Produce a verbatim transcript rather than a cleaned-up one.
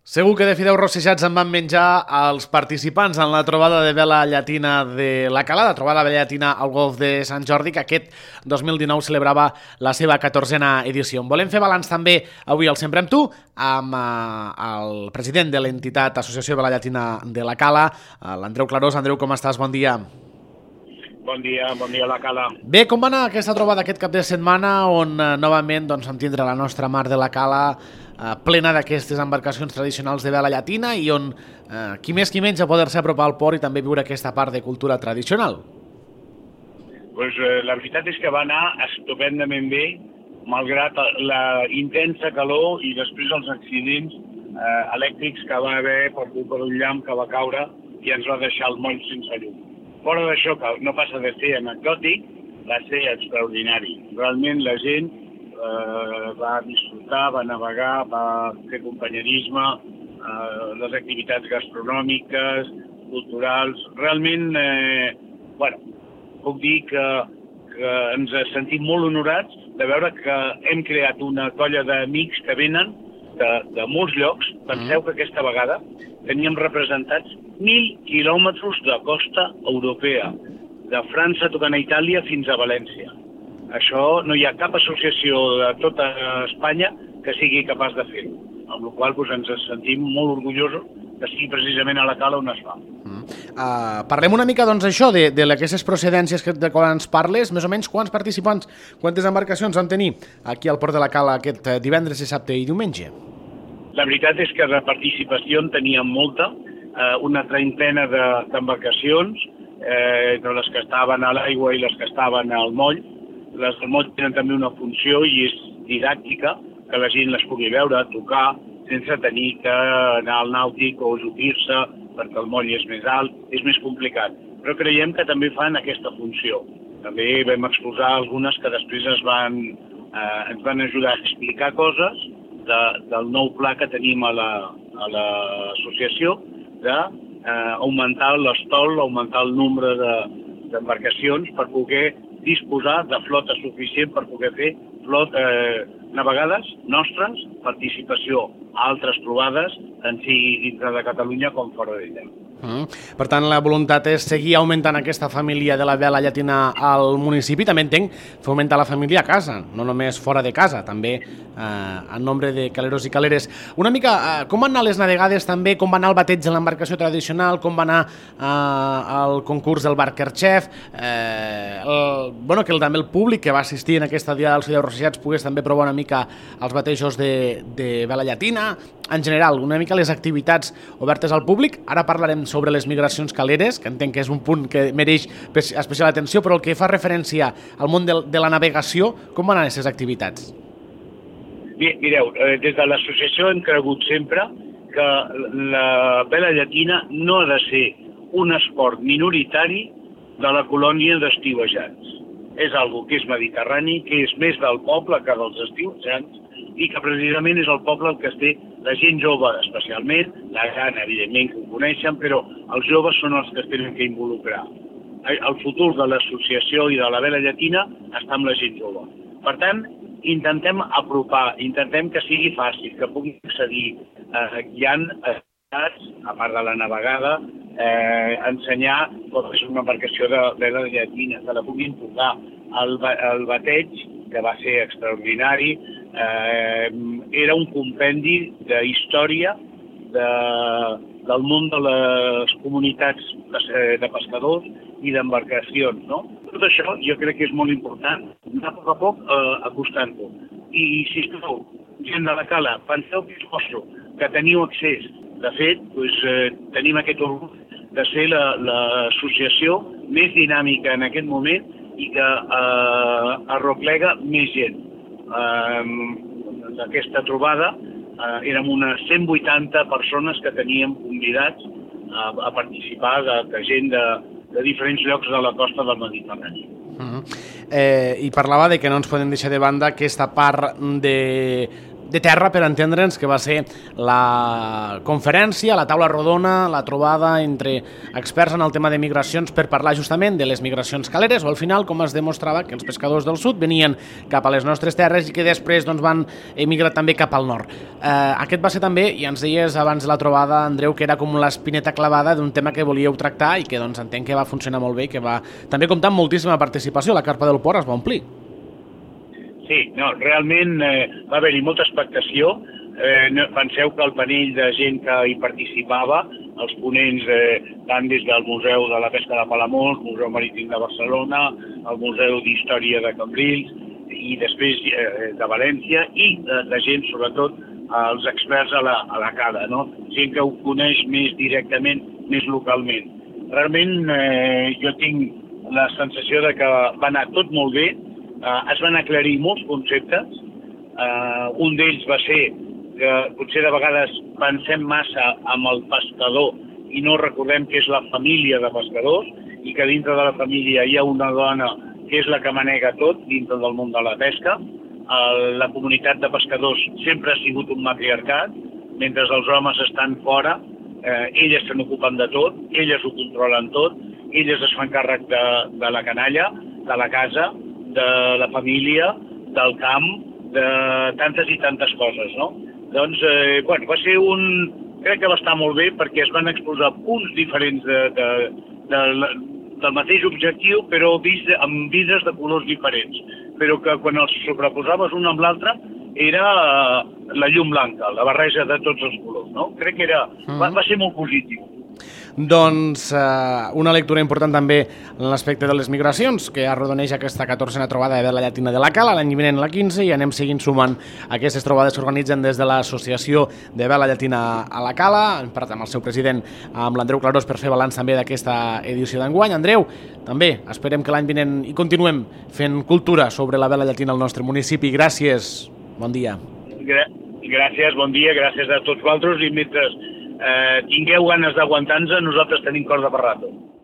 Segur que de fideus rossejats en van menjar els participants en la trobada de vela llatina de la Cala, la trobada de vela llatina al Golf de Sant Jordi, que aquest dos mil dinou celebrava la seva catorzena edició. En volem fer balanç també avui al Sempre amb tu, amb eh, el president de l'entitat Associació de Vela Llatina de la Cala, eh, l'Andreu Clarós. Andreu, com estàs? Bon dia. Bon dia, bon dia a la Cala. Bé, com va anar aquesta trobada aquest cap de setmana on eh, novament doncs, vam tindre la nostra mar de la Cala eh, plena d'aquestes embarcacions tradicionals de vela llatina i on eh, qui més qui menys a poder-se apropar al port i també viure aquesta part de cultura tradicional? Pues, eh, la veritat és que va anar estupendament bé, malgrat la intensa calor i després els accidents eh, elèctrics que va haver per culpa d'un llamp que va caure i ens va deixar el moll sense llum. Fora d'això, que no passa de ser anecdòtic, va ser extraordinari. Realment la gent eh, va disfrutar, va navegar, va fer companyerisme, eh, les activitats gastronòmiques, culturals. Realment, eh, bueno, puc dir que, que ens sentim molt honorats de veure que hem creat una colla d'amics que venen de, de molts llocs. Penseu que aquesta vegada teníem representats mil quilòmetres de costa europea, de França tocant a Itàlia fins a València. Això no hi ha cap associació de tota Espanya que sigui capaç de fer-ho, amb la qual cosa ens sentim molt orgullosos que sigui precisament a la Cala on es fa. Mm. Uh, parlem una mica doncs això de, de aquestes procedències que, de quan ens parles, més o menys quants participants, quantes embarcacions vam tenir aquí al Port de la Cala aquest divendres, dissabte i diumenge? La veritat és que de participació en teníem molta, eh, una treintena d'embarcacions, eh, entre les que estaven a l'aigua i les que estaven al moll. Les del moll tenen també una funció i és didàctica, que la gent les pugui veure, tocar, sense tenir que anar al nàutic o ajupir-se perquè el moll és més alt, és més complicat. Però creiem que també fan aquesta funció. També vam exposar algunes que després es van, eh, ens van ajudar a explicar coses de, del nou pla que tenim a l'associació la, d'augmentar eh, l'estol, augmentar el nombre d'embarcacions per poder disposar de flota suficient per poder fer flota, eh, navegades nostres, participació a altres trobades, tant sigui dintre de Catalunya com fora d'ella. Mm. Per tant, la voluntat és seguir augmentant aquesta família de la vela llatina al municipi. També entenc fomentar la família a casa, no només fora de casa, també eh, en nombre de caleros i caleres. Una mica, eh, com van anar les navegades també, com va anar el bateig de l'embarcació tradicional, com va anar eh, el concurs del Barker Chef, eh, el, bueno, que el, també el públic que va assistir en aquesta dia dels fideus rossejats pogués també provar una mica els batejos de, de vela llatina, en general, una mica les activitats obertes al públic. Ara parlarem sobre les migracions caleres, que entenc que és un punt que mereix especial atenció, però el que fa referència al món de, de la navegació, com van anar aquestes activitats? Mireu, des de l'associació hem cregut sempre que la vela llatina no ha de ser un esport minoritari de la colònia d'estiuejants. És algo que és mediterrani, que és més del poble que dels estiuejants, i que precisament és el poble el que es té la gent jove especialment, la gran evidentment que ho coneixen, però els joves són els que es tenen que involucrar. El futur de l'associació i de la vela llatina està amb la gent jove. Per tant, intentem apropar, intentem que sigui fàcil, que puguin accedir. Eh, hi ha activitats, a part de la navegada, eh, ensenyar com és una embarcació de vela llatina, que la puguin tocar. El, el bateig, que va ser extraordinari, eh, era un compendi de història de, del món de les comunitats de pescadors i d'embarcacions, no? Tot això jo crec que és molt important, anar a poc a poc eh, acostant-ho. I, sisplau, gent de la Cala, penseu que és vostre, que teniu accés. De fet, doncs, eh, tenim aquest orgull de ser l'associació la, més dinàmica en aquest moment i que eh, arreplega més gent. Eh, aquesta trobada eh, érem unes cent vuitanta persones que teníem convidats a, a participar de, de gent de, de diferents llocs de la costa del Mediterrani. Uh-huh. eh, I parlava de que no ens podem deixar de banda aquesta part de de terra, per entendre'ns, que va ser la conferència, la taula rodona, la trobada entre experts en el tema de migracions per parlar justament de les migracions caleres, o al final, com es demostrava, que els pescadors del sud venien cap a les nostres terres i que després doncs, van emigrar també cap al nord. Eh, aquest va ser també, i ens deies abans de la trobada, Andreu, que era com l'espineta clavada d'un tema que volíeu tractar i que doncs, entenc que va funcionar molt bé i que va també comptar amb moltíssima participació. La carpa del port es va omplir. Sí, no, realment eh, va haver-hi molta expectació. Eh, no, penseu que el panell de gent que hi participava, els ponents eh, tant des del Museu de la Pesca de Palamós, el Museu Marítim de Barcelona, el Museu d'Història de Cambrils i després eh, de València i eh, de gent, sobretot, els experts a la, a la cara, no? Gent que ho coneix més directament, més localment. Realment eh, jo tinc la sensació de que va anar tot molt bé, eh, es van aclarir molts conceptes. Eh, un d'ells va ser que potser de vegades pensem massa amb el pescador i no recordem que és la família de pescadors i que dintre de la família hi ha una dona que és la que manega tot dintre del món de la pesca. Eh, la comunitat de pescadors sempre ha sigut un matriarcat, mentre els homes estan fora, eh, elles se n'ocupen de tot, elles ho controlen tot, elles es fan càrrec de, de la canalla, de la casa, de la família, del camp, de tantes i tantes coses, no? Doncs, eh, bueno, va ser un... Crec que va estar molt bé perquè es van exposar punts diferents de, de, de, de, del mateix objectiu, però vist amb vidres de colors diferents. Però que quan els sobreposaves un amb l'altre era la llum blanca, la barreja de tots els colors, no? Crec que era, va, va ser molt positiu. Doncs eh, una lectura important també en l'aspecte de les migracions, que arrodoneix aquesta catorzena trobada de Vela Llatina de la Cala, l'any vinent la quinze, i anem seguint sumant aquestes trobades que organitzen des de l'Associació de Vela Llatina a la Cala. Hem parlat amb el seu president, amb l'Andreu Clarós, per fer balanç també d'aquesta edició d'enguany. Andreu, també esperem que l'any vinent hi continuem fent cultura sobre la Vela Llatina al nostre municipi. Gràcies, bon dia. Gràcies, bon dia, gràcies a tots vosaltres, i mentre Eh, tingueu ganes d'aguantar-nos, nosaltres tenim corda per rato.